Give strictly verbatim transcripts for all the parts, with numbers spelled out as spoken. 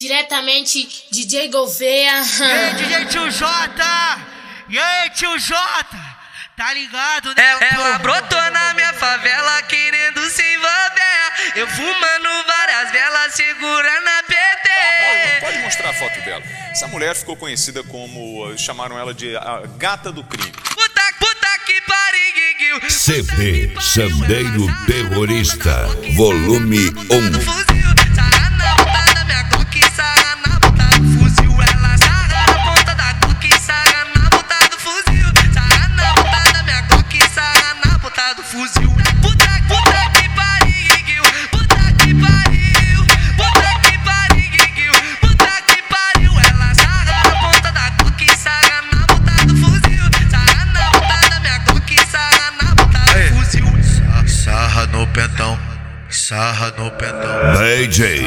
Diretamente D J Gouveia. E aí, D J Tio Jota? E aí, Tio Jota? Tá ligado, né? Ela, ela brotou na minha favela querendo se envolver. Eu fumando várias velas, segurando a P T. Pode mostrar a foto dela. Essa mulher ficou conhecida como, chamaram ela de a gata do crime. Puta, puta que pariu. C D Sandeiro Terrorista, volume um. Fuzil, sarra na ponta da minha Glock, sarra na ponta do fuzil. Ela sarra na ponta da Glock, sarra na ponta do fuzil. Sarra na ponta da minha Glock, sarra na ponta do fuzil. Puta, puta que pariu. Puta que pariu. Puta que pariu. Puta que pariu. Ela sarra na ponta da Glock, sarra na ponta do fuzil. Sarra na ponta da minha Glock, sarra na ponta do fuzil. Sarra no pentão, sarra no pentão. D J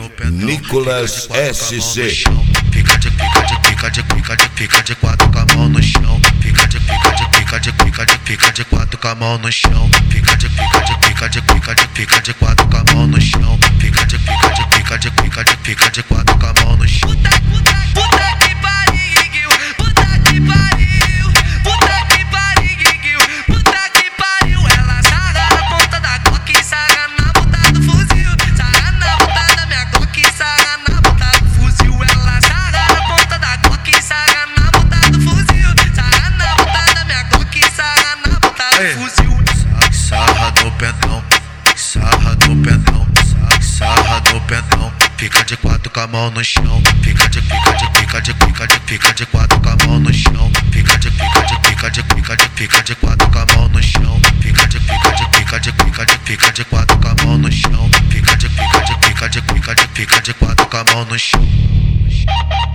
Nicolas S C. Fica de, fica de, fica de, fica de, fica de quatro com a mão no chão. Fica de, fica de, fica de, fica de, fica de quatro com a mão no chão. Fica de, fica de, fica de, fica de, fica de quatro com a mão no chão. Fica de, fica de, fica de, fica de, fica de quatro com a mão no chão. Puta, puta, puta que pariu. Puta que pariu. Puta que pariu. Puta que pariu. Ela sarra na ponta da Glock, sarra na ponta do fuzil. Sarra na ponta da minha Glock, sarra na ponta do fuzil. Ela sarra na ponta da Glock, sarra na ponta do fuzil. Sarra na ponta da minha Glock, sarra na ponta do fuzil. Sarra no pentão, sarra no pentão, sarra no pentão. Fica de quatro com a mão no chão. Fica de, fica de, fica de, fica de, fica de quatro com a mão no chão. Fica de, fica de, fica de, fica de, fica de quatro com a mão no chão. Fica de, fica de, fica de, fica de, fica de quatro com a mão no chão. Fica de, fica de, fica de, fica de, fica de quatro com a mão no chão.